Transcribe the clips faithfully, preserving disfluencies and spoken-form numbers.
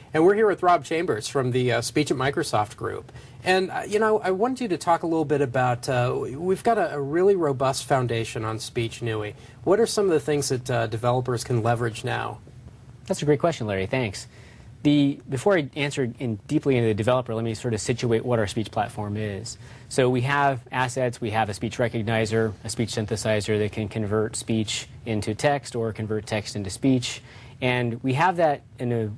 And we're here with Rob Chambers from the uh, Speech at Microsoft group. And, uh, you know, I wanted you to talk a little bit about, uh, we've got a, a really robust foundation on Speech N U I. What are some of the things that uh, developers can leverage now? That's a great question, Larry. Thanks. The, before I answer in deeply into the developer, let me sort of situate what our speech platform is. So we have assets. We have a speech recognizer, a speech synthesizer that can convert speech into text or convert text into speech. And we have that in a,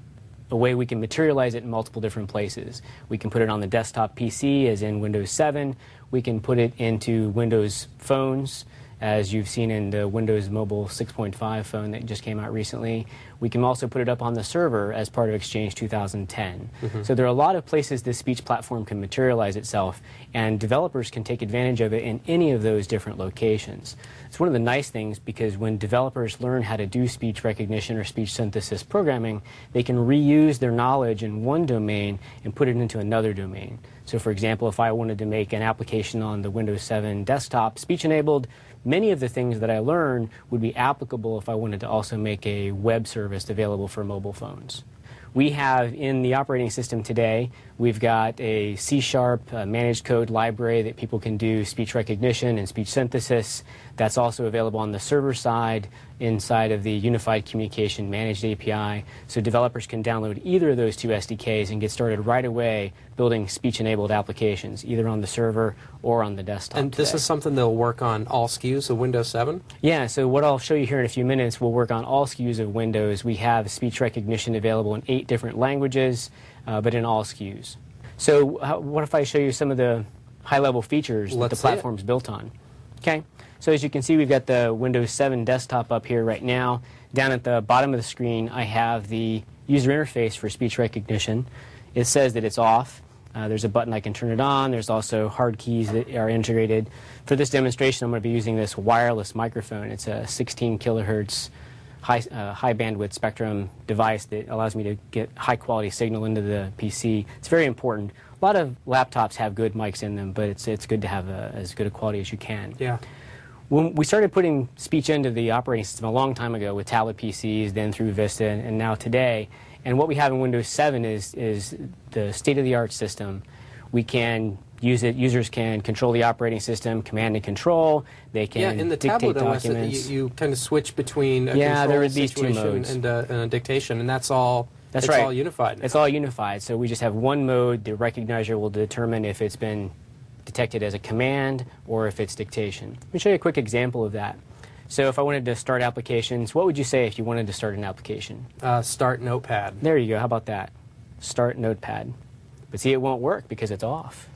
a way we can materialize it in multiple different places. We can put it on the desktop P C, as in Windows seven. We can put it into Windows phones, as you've seen in the Windows Mobile six point five phone that just came out recently. We can also put it up on the server as part of Exchange two thousand ten. Mm-hmm. So there are a lot of places this speech platform can materialize itself, and developers can take advantage of it in any of those different locations. It's one of the nice things, because when developers learn how to do speech recognition or speech synthesis programming, they can reuse their knowledge in one domain and put it into another domain. So for example, if I wanted to make an application on the Windows seven desktop speech-enabled, many of the things that I learned would be applicable if I wanted to also make a web service available for mobile phones. We have in the operating system today, we've got a C sharp uh, managed code library that people can do speech recognition and speech synthesis. That's also available on the server side inside of the Unified Communication Managed A P I. So developers can download either of those two S D Ks and get started right away building speech-enabled applications, either on the server or on the desktop. And this today. is something they'll work on all S K Us of Windows seven? Yeah, so what I'll show you here in a few minutes will work on all S K Us of Windows. We have speech recognition available in eight different languages, uh, but in all S K Us. So how, what if I show you some of the high-level features Let's that the platform's built on? Okay, so as you can see, we've got the Windows seven desktop up here right now. Down at the bottom of the screen, I have the user interface for speech recognition. It says that it's off. Uh, there's a button I can turn it on. There's also hard keys that are integrated. For this demonstration, I'm going to be using this wireless microphone. It's a sixteen kilohertz high, uh, high bandwidth spectrum device that allows me to get high quality signal into the P C. It's very important. A lot of laptops have good mics in them, but it's, it's good to have a, as good a quality as you can. Yeah. When we started putting speech into the operating system a long time ago with tablet P Cs, then through Vista, and now today, and what we have in Windows seven is, is the state-of-the-art system. We can use it, users can control the operating system, command and control. They can yeah, in the dictate tablet O S, documents. You, you kind of switch between a yeah, control there are these two situation modes. and a, and a dictation, and that's all, that's it's right. all unified now. It's all unified. So we just have one mode. The recognizer will determine if it's been detected as a command or if it's dictation. Let me show you a quick example of that. So if I wanted to start applications, what would you say if you wanted to start an application? Uh, start Notepad. There you go. How about that? Start Notepad. But see, it won't work because it's off.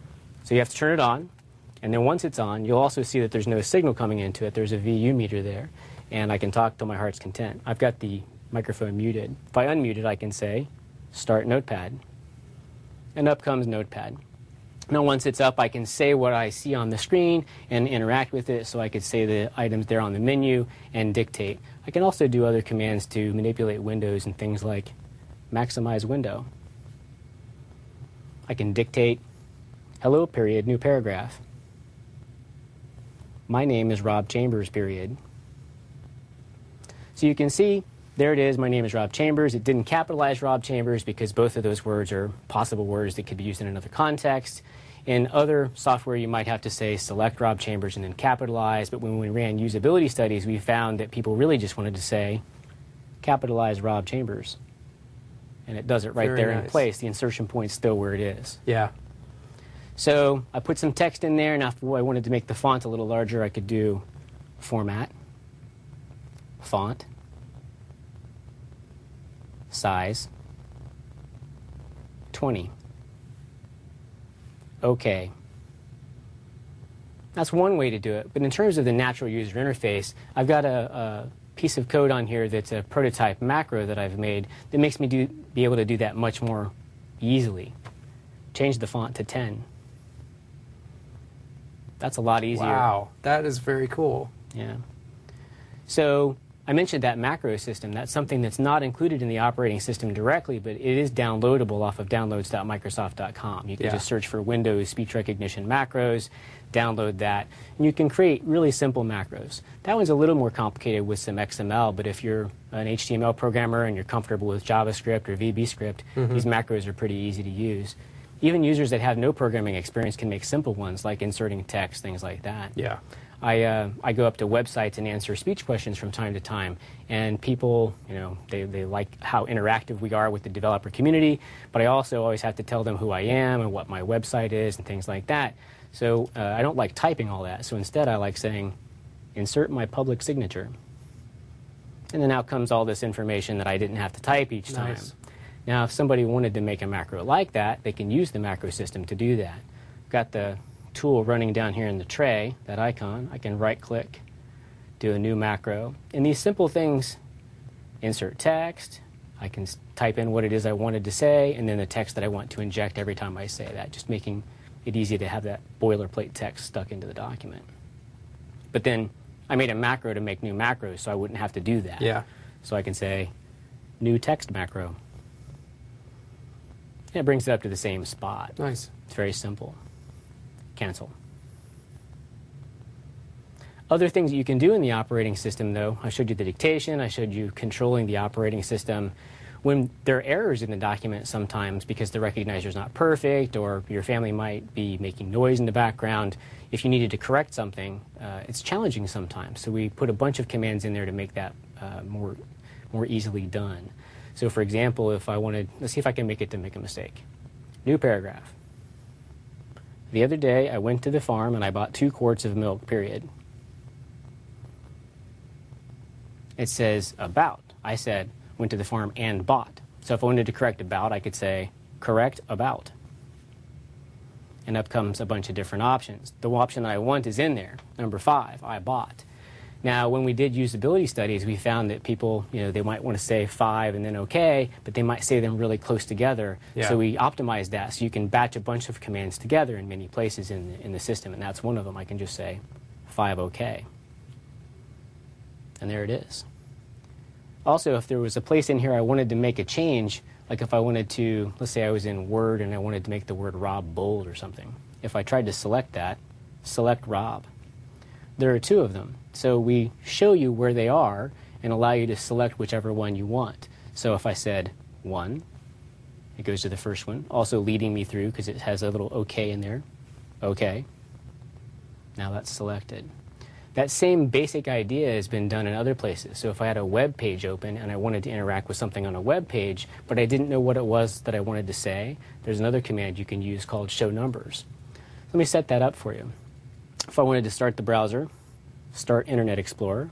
So you have to turn it on, and then once it's on, you'll also see that there's no signal coming into it. There's a V U meter there, and I can talk to my heart's content. I've got the microphone muted. If I unmute it, I can say, Start Notepad, and up comes Notepad. Now, once it's up, I can say what I see on the screen and interact with it, so I could say the items there on the menu and dictate. I can also do other commands to manipulate windows and things like maximize window. I can dictate, hello, period, new paragraph. My name is Rob Chambers, period. So you can see, there it is, my name is Rob Chambers. It didn't capitalize Rob Chambers because both of those words are possible words that could be used in another context. In other software, you might have to say select Rob Chambers and then capitalize, but when we ran usability studies, we found that people really just wanted to say capitalize Rob Chambers. And it does it right Very there nice. in place. The insertion point's still where it is. Yeah. So I put some text in there, and if I wanted to make the font a little larger, I could do format, font, size, twenty. OK. That's one way to do it. But in terms of the natural user interface, I've got a, a piece of code on here that's a prototype macro that I've made that makes me do, be able to do that much more easily. Change the font to ten. That's a lot easier. Wow, that is very cool. Yeah. So I mentioned that macro system. That's something that's not included in the operating system directly, but it is downloadable off of downloads dot microsoft dot com. You can Yeah. just search for Windows speech recognition macros, download that, and you can create really simple macros. That one's a little more complicated with some X M L, but if you're an H T M L programmer and you're comfortable with JavaScript or V B script, mm-hmm. these macros are pretty easy to use. Even users that have no programming experience can make simple ones, like inserting text, things like that. Yeah. I, uh, I go up to websites and answer speech questions from time to time, and people, you know, they, they like how interactive we are with the developer community, but I also always have to tell them who I am and what my website is and things like that. So uh, I don't like typing all that, so instead I like saying, insert my public signature. And then out comes all this information that I didn't have to type each time. Nice. Now, if somebody wanted to make a macro like that, they can use the macro system to do that. Got the tool running down here in the tray, that icon. I can right-click, do a new macro. And these simple things, insert text, I can type in what it is I wanted to say, and then the text that I want to inject every time I say that, just making it easy to have that boilerplate text stuck into the document. But then I made a macro to make new macros, so I wouldn't have to do that. Yeah. So I can say, new text macro. And it brings it up to the same spot. Nice. It's very simple. Cancel. Other things that you can do in the operating system, though, I showed you the dictation, I showed you controlling the operating system. When there are errors in the document sometimes because the recognizer is not perfect or your family might be making noise in the background, if you needed to correct something, uh, it's challenging sometimes. So we put a bunch of commands in there to make that uh, more, more easily done. So for example, if I wanted, let's see if I can make it to make a mistake. New paragraph. The other day, I went to the farm and I bought two quarts of milk, period. It says about. I said, went to the farm and bought. So if I wanted to correct about, I could say, correct about. And up comes a bunch of different options. The option that I want is in there. Number five, I bought. Now, when we did usability studies, we found that people, you know, they might want to say five and then okay, but they might say them really close together. Yeah. So we optimized that so you can batch a bunch of commands together in many places in the, in the system, and that's one of them. I can just say five okay. And there it is. Also, if there was a place in here I wanted to make a change, like if I wanted to, let's say I was in Word and I wanted to make the word Rob bold or something. If I tried to select that, select Rob. There are two of them. So we show you where they are and allow you to select whichever one you want. So if I said one, it goes to the first one, also leading me through because it has a little OK in there. OK. Now that's selected. That same basic idea has been done in other places. So if I had a web page open and I wanted to interact with something on a web page, but I didn't know what it was that I wanted to say, there's another command you can use called show numbers. Let me set that up for you. If I wanted to start the browser, start Internet Explorer.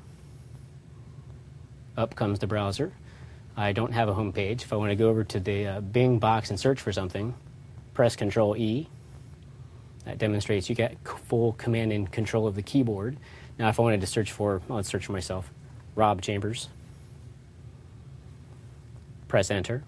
Up comes the browser. I don't have a home page. If I want to go over to the uh, Bing box and search for something, press Control E. That demonstrates you get full command and control of the keyboard. Now, if I wanted to search for, well, let's search for myself, Rob Chambers. Press Enter.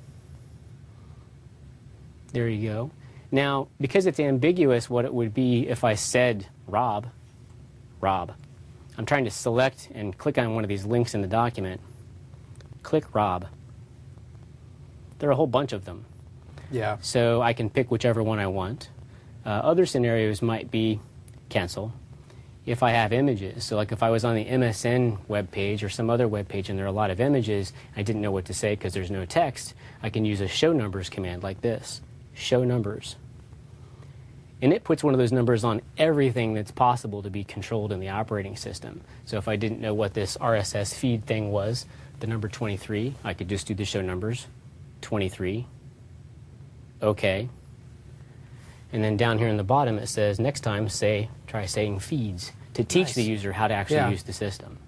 There you go. Now, because it's ambiguous what it would be if I said Rob, Rob. I'm trying to select and click on one of these links in the document. Click Rob. There are a whole bunch of them. Yeah. So I can pick whichever one I want. Uh, other scenarios might be cancel. If I have images, so like if I was on the M S N web page or some other web page and there are a lot of images, I didn't know what to say because there's no text, I can use a show numbers command like this. Show numbers. And it puts one of those numbers on everything that's possible to be controlled in the operating system. So if I didn't know what this R S S feed thing was, the number twenty-three, I could just do the show numbers. twenty-three. Okay. And then down here in the bottom it says, next time, say, try saying feeds to teach Nice. the user how to actually Yeah. use the system.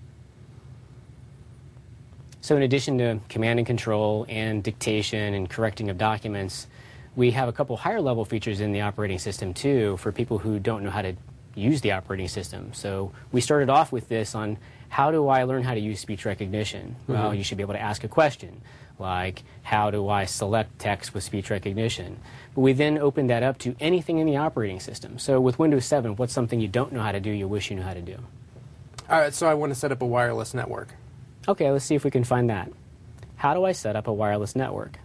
So in addition to command and control and dictation and correcting of documents, we have a couple higher level features in the operating system too for people who don't know how to use the operating system. So we started off with this on how do I learn how to use speech recognition? Mm-hmm. Well, you should be able to ask a question like how do I select text with speech recognition? But we then opened that up to anything in the operating system. So with Windows seven, what's something you don't know how to do you wish you knew how to do? All right, so I want to set up a wireless network. Okay, let's see if we can find that. How do I set up a wireless network?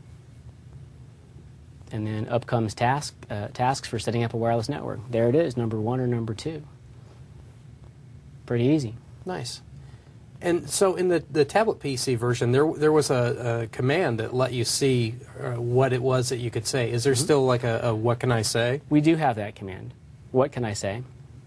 And then up comes task, uh, tasks for setting up a wireless network. There it is, number one or number two. Pretty easy. Nice. And so in the, the tablet P C version, there there was a, a command that let you see uh, what it was that you could say. Is there mm-hmm. still like a, a what can I say? We do have that command. What can I say?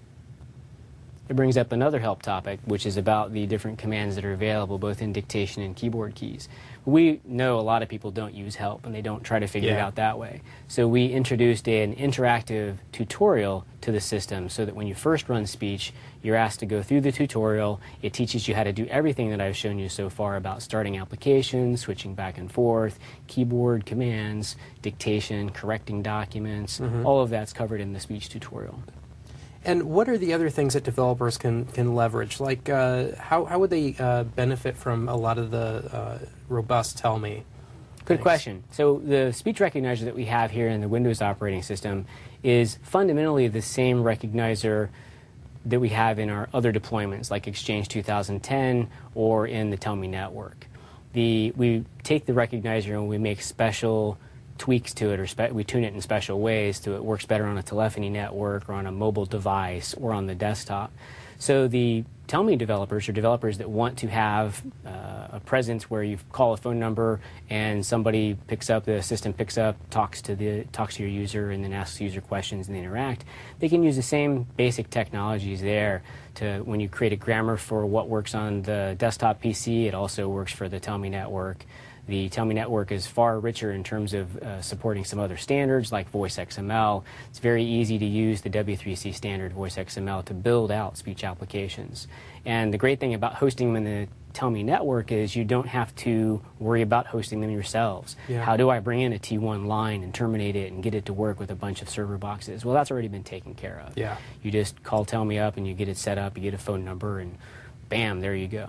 It brings up another help topic, which is about the different commands that are available, both in dictation and keyboard keys. We know a lot of people don't use help, and they don't try to figure yeah. it out that way. So we introduced an interactive tutorial to the system so that when you first run speech, you're asked to go through the tutorial. It teaches you how to do everything that I've shown you so far about starting applications, switching back and forth, keyboard commands, dictation, correcting documents. Mm-hmm. All of that's covered in the speech tutorial. And what are the other things that developers can, can leverage? Like, uh, how, how would they uh, benefit from a lot of the uh, robust Tell Me? Good things? question. So the speech recognizer that we have here in the Windows operating system is fundamentally the same recognizer that we have in our other deployments, like Exchange two thousand ten or in the Tell Me network. The, we take the recognizer and we make special tweaks to it, or spe we tune it in special ways so it works better on a telephony network or on a mobile device or on the desktop. So the Tell Me developers are developers that want to have uh, a presence where you call a phone number and somebody picks up, the system picks up, talks to the talks to your user, and then asks user questions and they interact. They can use the same basic technologies there to, when you create a grammar for what works on the desktop P C, it also works for the Tell Me network. The Tell Me network is far richer in terms of uh, supporting some other standards like voice X M L. It's very easy to use the W three C standard voice X M L to build out speech applications. And the great thing about hosting them in the Tell Me network is you don't have to worry about hosting them yourselves. Yeah. How do I bring in a T one line and terminate it and get it to work with a bunch of server boxes? Well, that's already been taken care of. Yeah. You just call Tell Me up and you get it set up, you get a phone number, and bam, there you go.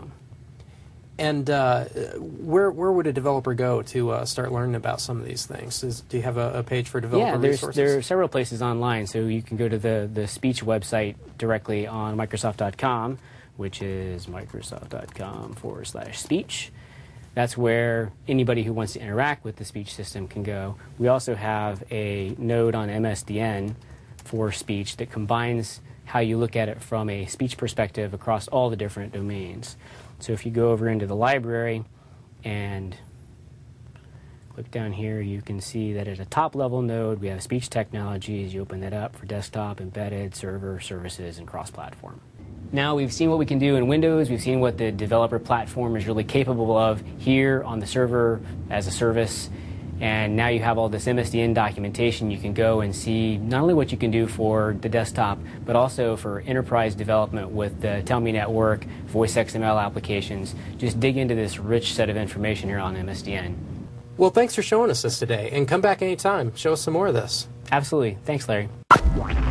And uh, where where would a developer go to uh, start learning about some of these things? Is, do you have a, a page for developer yeah, there's, resources? there are several places online. So you can go to the, the speech website directly on Microsoft dot com, which is Microsoft dot com forward slash speech. That's where anybody who wants to interact with the speech system can go. We also have a node on M S D N for speech that combines how you look at it from a speech perspective across all the different domains. So if you go over into the library and click down here, you can see that at a top-level node, we have speech technologies. You open that up for desktop, embedded, server, services, and cross-platform. Now we've seen what we can do in Windows. We've seen what the developer platform is really capable of here on the server as a service. And now you have all this M S D N documentation. You can go and see not only what you can do for the desktop, but also for enterprise development with the Tell Me network, voice X M L applications. Just dig into this rich set of information here on M S D N. Well, thanks for showing us this today. And come back anytime. Show us some more of this. Absolutely. Thanks, Larry.